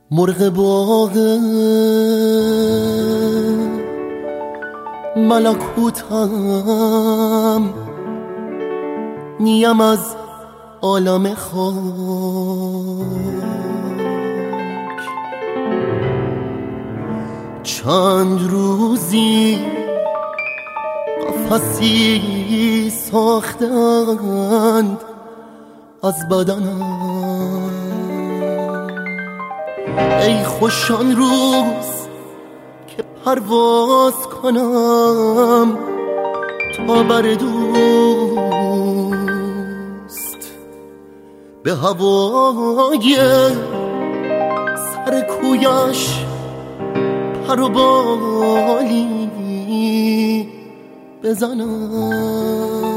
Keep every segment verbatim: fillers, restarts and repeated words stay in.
مرغ باغ ملکوتم، نیم از عالم خاک. چند روزی قفسی ساختند از بدنم، ای خوش آن روز که پرواز کنم تا بر دوست، به هوای سر کویش پر و بالی بزنم.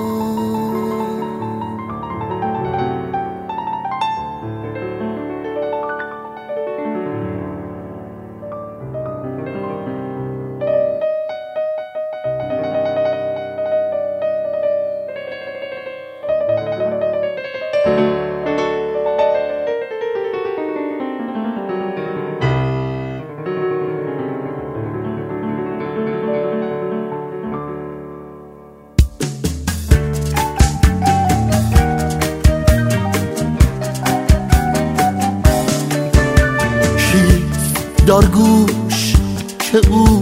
در گوش که او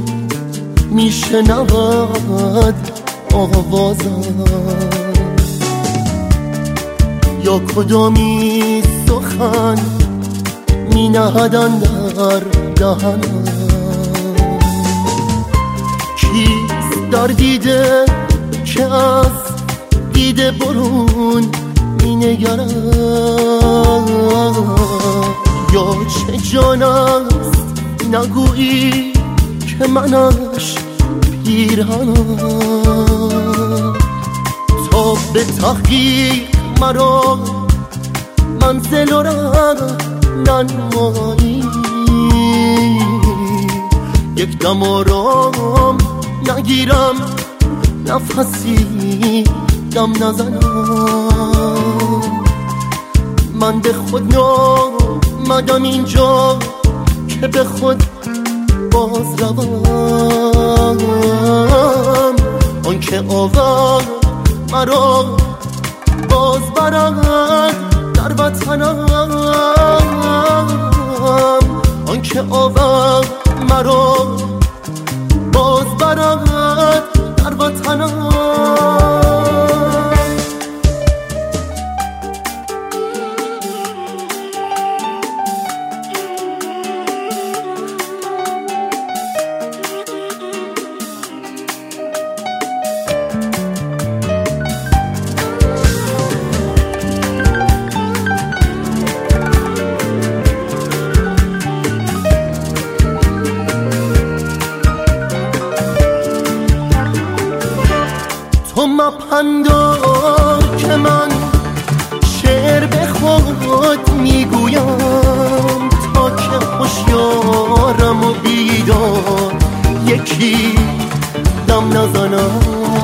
میشنود آوازم، یا کدامی سخن می نهدن در دهنم. کیست در دیده که از دیده برون می نگرد، یا چه جان است نگویی که منش پیرهنم. تا به تحقیق مرا منزل و ره ننمایی، یک دم آرام نگیرم نفسی دم نزنم. من به خود نامدم اینجا که به خود باز روم، آن که آورد مرا باز برد در وطنم، آن که آورد مرا باز برد در وطنم. تو مپندار که من شعر به خود میگویم، تا که هوشیارم و بیدار یکی دم نزنم.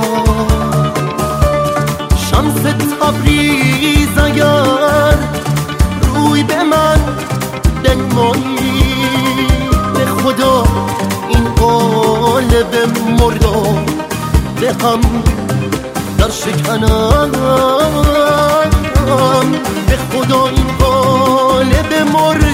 شمس تبریز اگر روی به من بنمایی، به خدا این قالب مردار به هم در شکنم، به خدا این قالب مرد